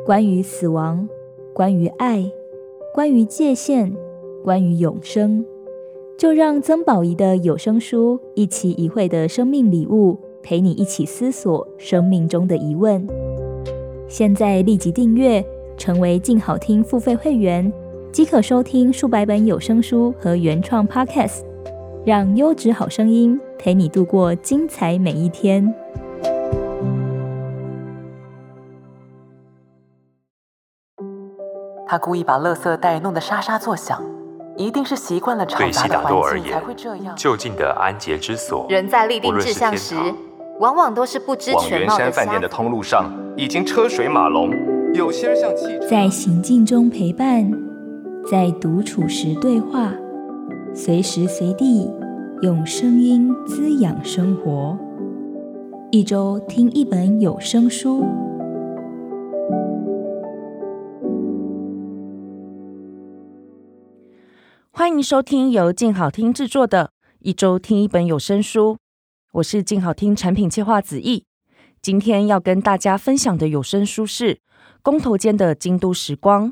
关于死亡，关于爱，关于界限，关于永生。就让曾宝仪的有声书一期一会的生命礼物，陪你一起思索生命中的疑问。现在立即订阅，成为静好听付费会员，即可收听数百本有声书和原创 Podcast， 让优质好声音陪你度过精彩每一天。 他故意把垃圾袋弄得沙沙作响，一定是习惯了嘈杂的环境才会这样。 就近的安洁之所， 人在立定志向时，往往都是不知全貌的。 往圆山饭店的通路上已经车水马龙，有些人像汽车。 在行进中陪伴，在独处时对话，随时随地用声音滋养生活。一周听一本有声书。 欢迎收听由静好听制作的一周听一本有声书，我是静好听产品企划子毅。今天要跟大家分享的有声书是《公头间的京都时光》。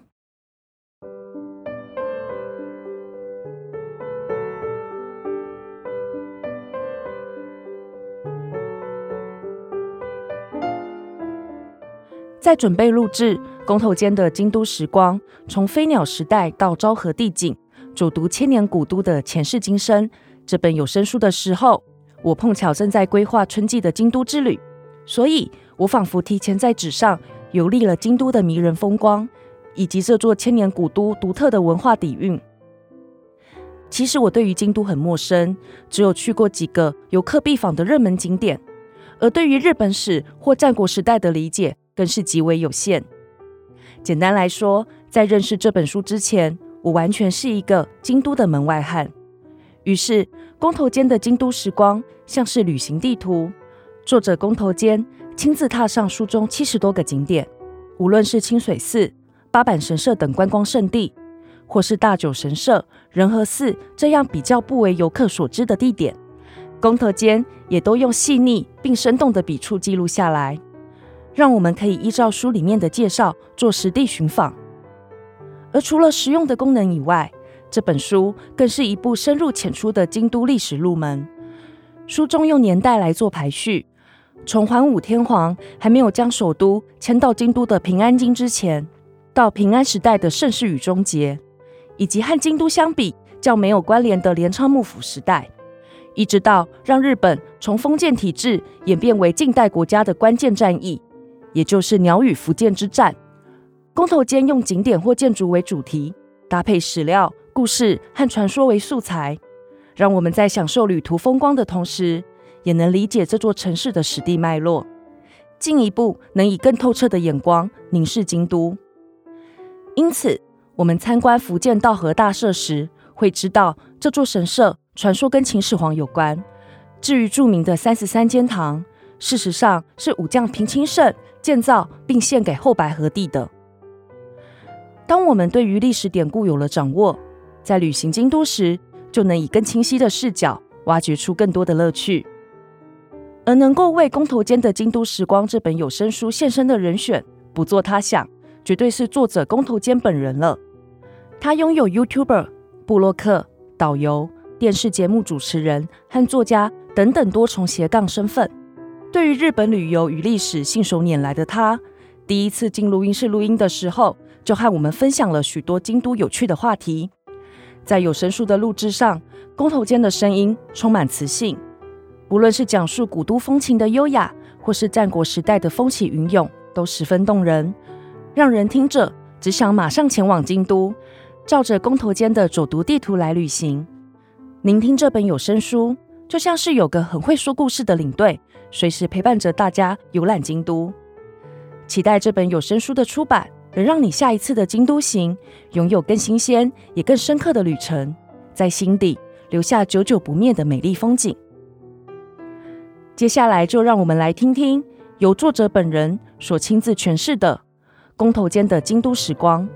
在准备录制《公头间的京都时光》，从飞鸟时代到昭和帝景，走读千年古都的前世今生这本有声书的时候，我碰巧正在规划春季的京都之旅，所以我仿佛提前在纸上游历了京都的迷人风光，以及这座千年古都独特的文化底蕴。其实我对于京都很陌生，只有去过几个游客必访的热门景点，而对于日本史或战国时代的理解更是极为有限。简单来说，在认识这本书之前，我完全是一个京都的门外汉。于是公头间的京都时光像是旅行地图，作者公头间亲自踏上书中70多个景点，无论是清水寺、八坂神社等观光胜地，或是大久神社、仁和寺这样比较不为游客所知的地点，公头间也都用细腻并生动的笔触记录下来，让我们可以依照书里面的介绍做实地寻访。而除了实用的功能以外，这本书更是一部深入浅出的京都历史入门。书中用年代来做排序，从桓武天皇还没有将首都迁到京都的平安京之前，到平安时代的盛世与终结，以及和京都相比较没有关联的镰仓幕府时代，一直到让日本从封建体制演变为近代国家的关键战役，也就是鸟羽伏见之战。公头间用景点或建筑为主题，搭配史料、故事和传说为素材，让我们在享受旅途风光的同时，也能理解这座城市的史地脉络，进一步能以更透彻的眼光凝视京都。因此，我们参观伏见稻荷大社时，会知道这座神社传说跟秦始皇有关。至于著名的33间堂，事实上是武将平清盛建造并献给后白河帝的。当我们对于历史典故有了掌握，在旅行京都时，就能以更清晰的视角挖掘出更多的乐趣。而能够为公头间的京都时光这本有声书献身的人选，不做他想，绝对是作者公头间本人了。他拥有 YouTuber、部落客、导游、电视节目主持人和作家等等多重斜杠身份。对于日本旅游与历史信手拈来的他，第一次进录音室录音的时候，就和我们分享了许多京都有趣的话题。在有声书的录制上，公头间的声音充满磁性，无论是讲述古都风情的优雅，或是战国时代的风起云涌，都十分动人，让人听着只想马上前往京都，照着公头间的走读地图来旅行。聆听这本有声书，就像是有个很会说故事的领队，随时陪伴着大家游览京都。期待这本有声书的出版，能让你下一次的京都行拥有更新鲜也更深刻的旅程，在心底留下久久不灭的美丽风景。接下来就让我们来听听由作者本人所亲自诠释的公头间的京都时光。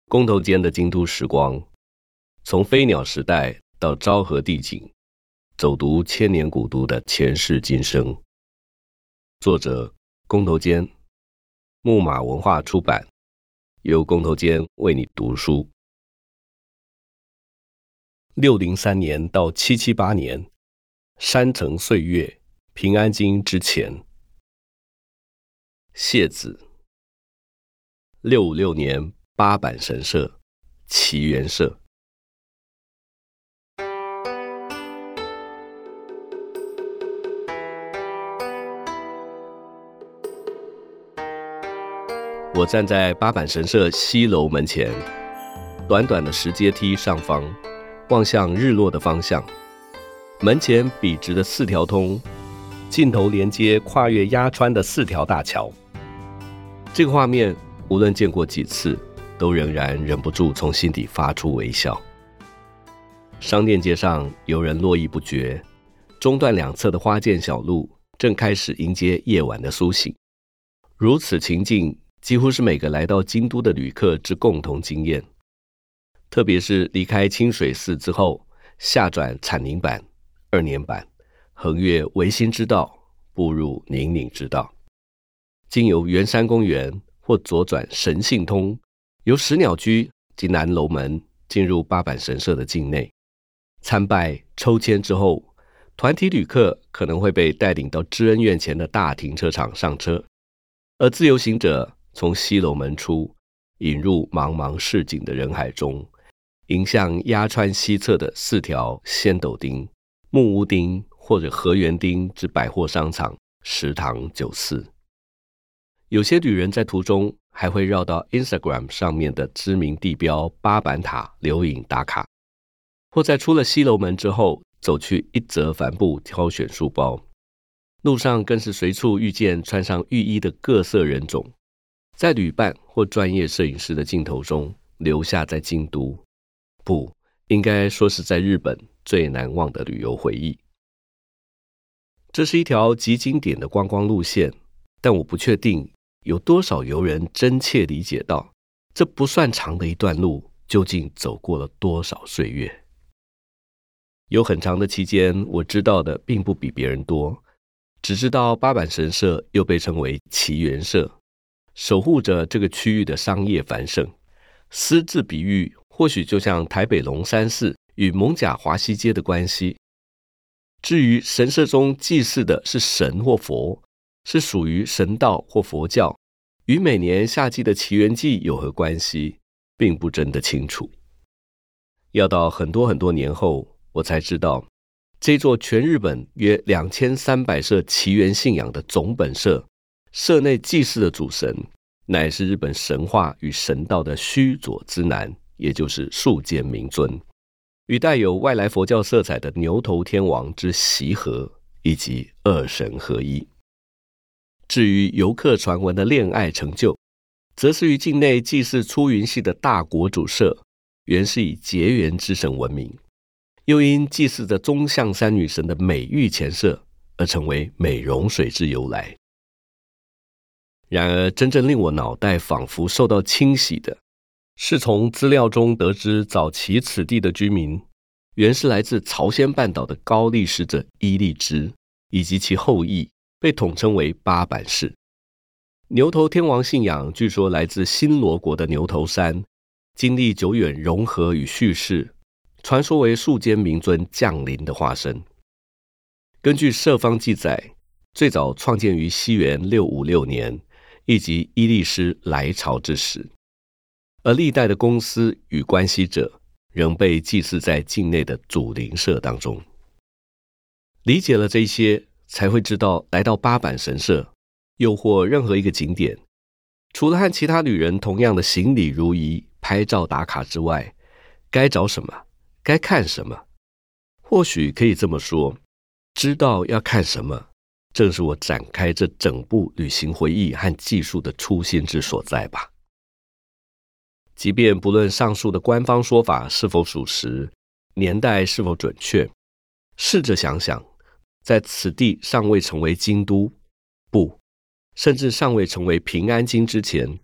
公头间的京都时光，从飞鸟时代到昭和帝景，走读千年古都的前世今生。作者公头间，木马文化出版，由公头间为你读书。603年到778年，山城岁月，平安京之前。谢子656年八坂神社，祇园社。我站在八坂神社西楼门前，短短的石阶梯上方，望向日落的方向。门前笔直的4条通，尽头连接跨越鸭川的4条大桥。这个画面无论见过几次，都仍然忍不住从心底发出微笑。商店街上游人络绎不绝，中段两侧的花涧小路正开始迎接夜晚的苏醒。如此情境几乎是每个来到京都的旅客之共同经验，特别是离开清水寺之后，下转产宁坂、2年坂，横越维新之道，步入宁宁之道，经由圆山公园或左转神信通，由石鸟居及南楼门进入八坂神社的境内。参拜抽签之后，团体旅客可能会被带领到知恩院前的大停车场上车，而自由行者从西楼门出，引入茫茫市井的人海中，迎向鸭川西侧的4条仙斗町、木屋町或者河园町之百货商场、食堂、酒肆。有些旅人在途中还会绕到 Instagram 上面的知名地标八坂塔留影打卡，或在出了西楼门之后，走去一泽帆布挑选书包。路上更是随处遇见穿上浴衣的各色人种，在旅伴或专业摄影师的镜头中留下在京都，不，应该说是在日本最难忘的旅游回忆。这是一条极经典的观光路线，但我不确定有多少游人真切理解到，这不算长的一段路究竟走过了多少岁月。有很长的期间，我知道的并不比别人多，只知道八坂神社又被称为祇园社，守护着这个区域的商业繁盛。私自比喻，或许就像台北龙山寺与艋舺华西街的关系。至于神社中祭祀的是神或佛，是属于神道或佛教，与每年夏季的祇园祭有何关系，并不真的清楚。要到很多年后，我才知道，这座全日本约2300社祇园信仰的总本社，社内祭祀的主神，乃是日本神话与神道的须佐之男，也就是树间明尊，与带有外来佛教色彩的牛头天王之习合，以及二神合一。至于游客传闻的恋爱成就，则是于境内祭祀出云系的大国主社，原是以结缘之神闻名，又因祭祀着宗像三女神的美玉前社，而成为美容水之由来。然而真正令我脑袋仿佛受到清洗的，是从资料中得知，早期此地的居民原是来自朝鲜半岛的高丽使者伊利支以及其后裔，被统称为八坂氏。牛头天王信仰据说来自新罗国的牛头山，经历久远融合与叙事，传说为树间明尊降临的化身。根据社方记载，最早创建于西元656年，以及伊利师来朝之时，而历代的公司与关系者仍被祭祀在境内的主灵社当中。理解了这些，才会知道来到八坂神社，又或任何一个景点，除了和其他旅人同样的行礼如仪、拍照打卡之外，该找什么，该看什么。或许可以这么说，知道要看什么，正是我展开这整部旅行回忆和记述的初心之所在吧。即便不论上述的官方说法是否属实，年代是否准确，试着想想，在此地尚未成为京都，不，甚至尚未成为平安京之前，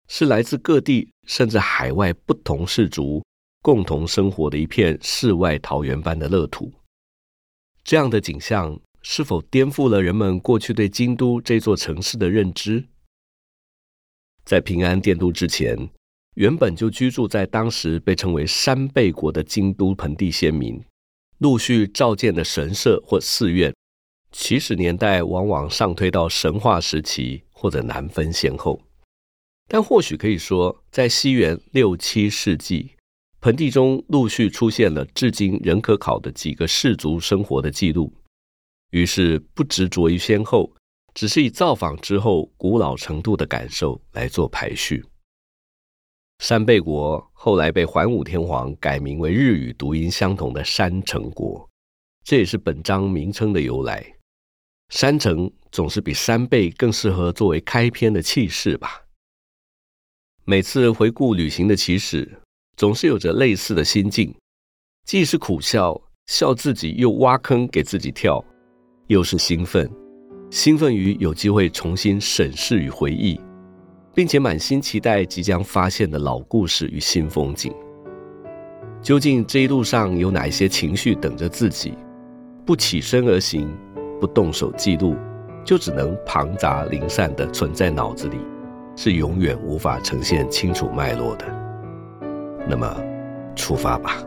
是来自各地甚至海外不同氏族共同生活的一片世外桃源般的乐土。这样的景象是否颠覆了人们过去对京都这座城市的认知？在平安殿都之前，原本就居住在当时被称为山贝国的京都盆地先民，陆续召建的神社或寺院，起始年代往往上推到神话时期或者难分先后。但或许可以说，在西元6、7世纪，盆地中陆续出现了至今仍可考的几个氏族生活的记录，于是不执着于先后，只是以造访之后古老程度的感受来做排序。山贝国后来被桓武天皇改名为日语读音相同的山城国，这也是本章名称的由来。山城总是比山贝更适合作为开篇的气势吧。每次回顾旅行的起始，总是有着类似的心境，既是苦笑，笑自己又挖坑给自己跳，又是兴奋于有机会重新审视与回忆，并且满心期待即将发现的老故事与新风景。究竟这一路上有哪一些情绪等着自己？不起身而行，不动手记录，就只能庞杂零散地存在脑子里，是永远无法呈现清楚脉络的。那么，出发吧。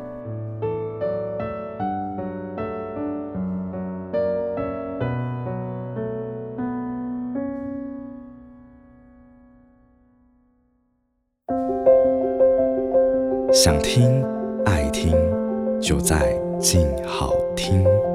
想听爱听，就在静好听。